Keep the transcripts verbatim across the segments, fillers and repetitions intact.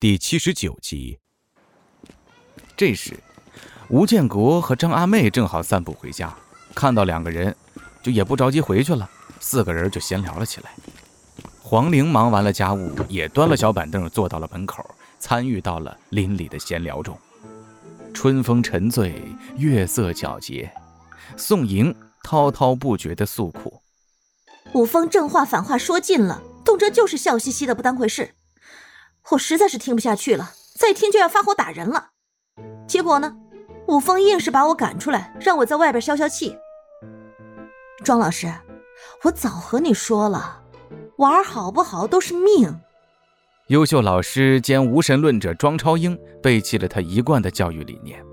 第七十九集。这时吴建国和张阿妹正好散步回家，看到两个人就也不着急回去了，四个人就闲聊了起来。黄玲忙完了家务，也端了小板凳坐到了门口，参与到了邻里的闲聊中。春风沉醉，月色皎洁，宋莹滔滔不绝地诉苦。 武峰正话反话说尽了，动辄就是笑嘻嘻的不当回事，我实在是听不下去了，再听就要发火打人了。结果呢，武峰硬是把我赶出来，让我在外边消消气。庄老师，我早和你说了，玩好不好都是命。 优秀老师兼无神论者庄超英背弃了他一贯的教育理念。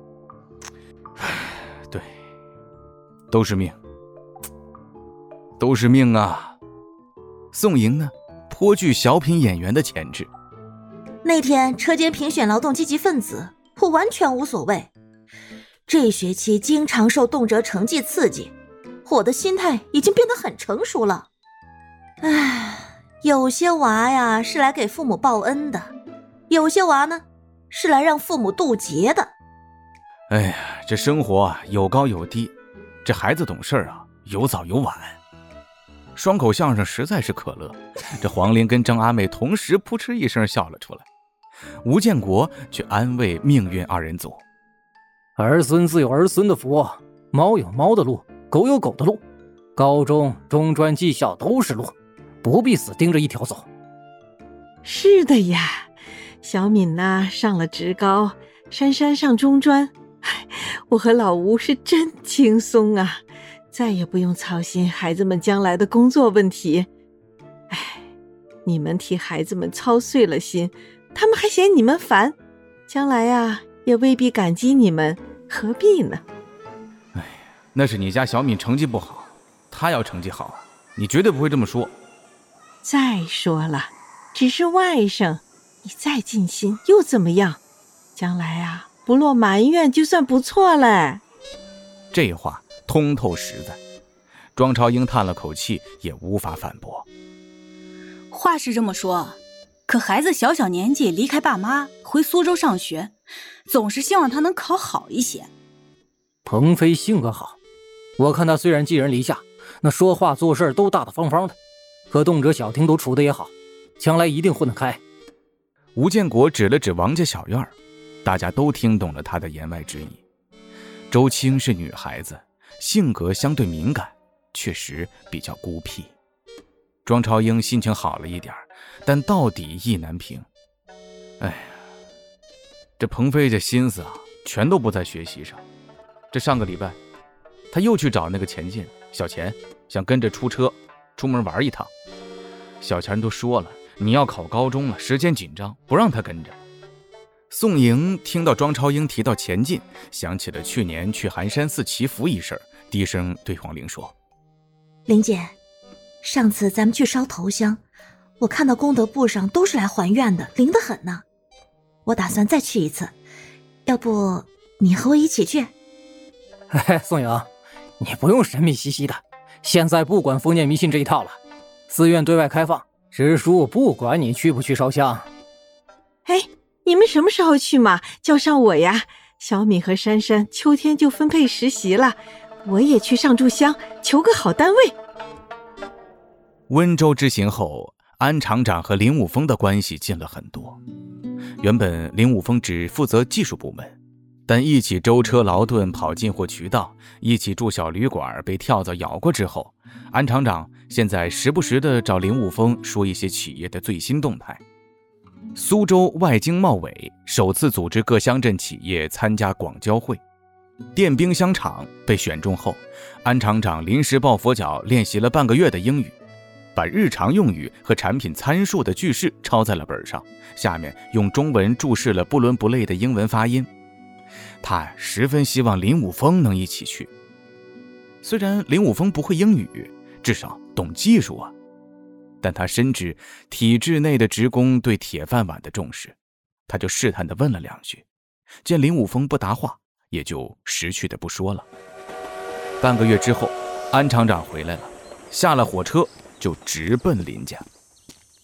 对，都是命，都是命啊。宋莹呢，颇具小品演员的潜质。 那天车间评选劳动积极分子，我完全无所谓。这学期经常受动辄成绩刺激，我的心态已经变得很成熟了。唉，有些娃呀是来给父母报恩的，有些娃呢是来让父母渡劫的。 哎呀，这生活啊有高有低，这孩子懂事啊有早有晚。双口相声实在是可乐，这黄玲跟张阿妹同时扑哧一声笑了出来。吴建国却安慰命运二人组： 儿孙自有儿孙的福，猫有猫的路，狗有狗的路，高中中专技校都是路，不必死盯着一条走。 是的呀，小敏呐上了职高，珊珊上中专，我和老吴是真轻松啊，再也不用操心孩子们将来的工作问题。哎，你们替孩子们操碎了心，他们还嫌你们烦，将来呀也未必感激你们，何必呢？ 哎，那是你家小敏成绩不好，她要成绩好，你绝对不会这么说。 再说了，只是外甥，你再尽心又怎么样？将来啊，不落埋怨就算不错了。 这话通透实在，庄超英叹了口气，也无法反驳。 话是这么说，可孩子小小年纪离开爸妈回苏州上学，总是希望他能考好一些。 鹏飞性格好，我看他虽然寄人篱下，那说话做事都大大方方的，可动辄小厅都处得也好，将来一定混得开。 吴建国指了指王家小院，大家都听懂了他的言外之意。周青是女孩子，性格相对敏感，确实比较孤僻。庄超英心情好了一点，但到底意难平。哎呀，这鹏飞这心思啊，全都不在学习上。这上个礼拜，他又去找那个钱进小钱，想跟着出车出门玩一趟。小钱都说了，你要考高中了，时间紧张，不让他跟着。宋莹听到庄超英提到钱进，想起了去年去寒山寺祈福一事，低声对黄玲说： 玲姐，上次咱们去烧头香，我看到功德簿上都是来还愿的，灵得很呢。我打算再去一次，要不你和我一起去？ 嘿嘿，宋莹，你不用神秘兮兮的，现在不管封建迷信这一套了，寺院对外开放，师叔不管你去不去烧香。 哎，你们什么时候去嘛？叫上我呀！小敏和珊珊秋天就分配实习了，我也去上炷香，求个好单位。 温州之行后，安厂长和林武峰的关系近了很多。原本林武峰只负责技术部门，但一起舟车劳顿跑进货渠道，一起住小旅馆被跳蚤咬过之后，安厂长现在时不时地找林武峰说一些企业的最新动态。苏州外经贸委首次组织各乡镇企业参加广交会，电冰箱厂被选中后，安厂长临时抱佛脚练习了半个月的英语，把日常用语和产品参数的句式抄在了本上，下面用中文注释了不伦不类的英文发音。他十分希望林武峰能一起去，虽然林武峰不会英语，至少懂技术啊，但他深知体制内的职工对铁饭碗的重视，他就试探地问了两句，见林武峰不答话，也就识趣的不说了。半个月之后，安厂长回来了，下了火车就直奔林家。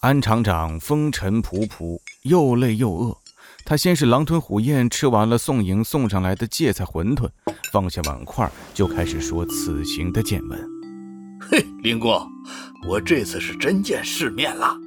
安厂长风尘仆仆，又累又饿。他先是狼吞虎咽吃完了宋营送上来的芥菜馄饨，放下碗筷就开始说此行的见闻。 嘿，林公，我这次是真见世面了。